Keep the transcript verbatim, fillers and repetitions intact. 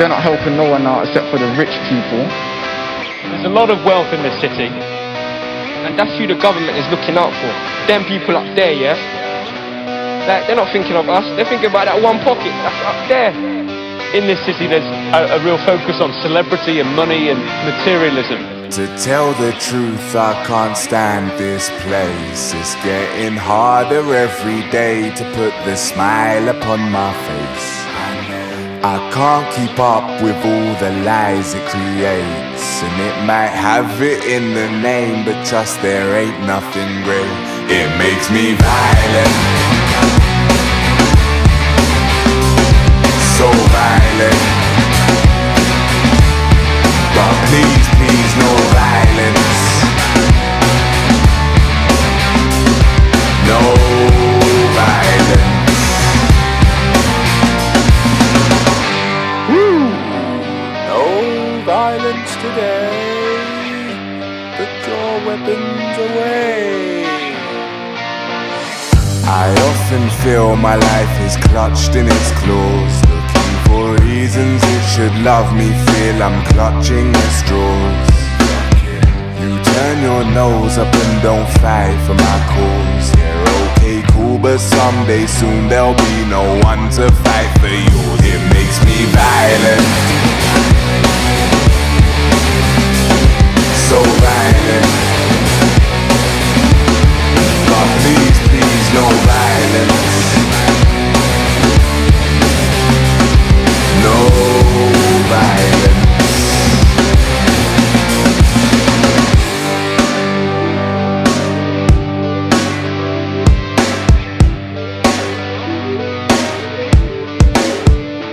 they're not helping no one out except for the rich people. There's a lot of wealth in this city, and that's who the government is looking out for. Them people up there, yeah? Like, they're not thinking of us, they're thinking about that one pocket that's up there. In this city, there's a, a real focus on celebrity and money and materialism. To tell the truth, I can't stand this place. It's getting harder every day to put the smile upon my face. I can't keep up with all the lies it creates, and it might have it in the name, but trust there ain't nothing great. It makes me violent, so violent. But please, please, no violence. No violence. Woo! No violence today. Put your weapons away. I often feel my life is clutched in its claws, looking for reasons it should love me, feel I'm clutching at straws. You turn your nose up and don't fight for my cause. Yeah, okay, cool, but someday soon there'll be no one to fight for you.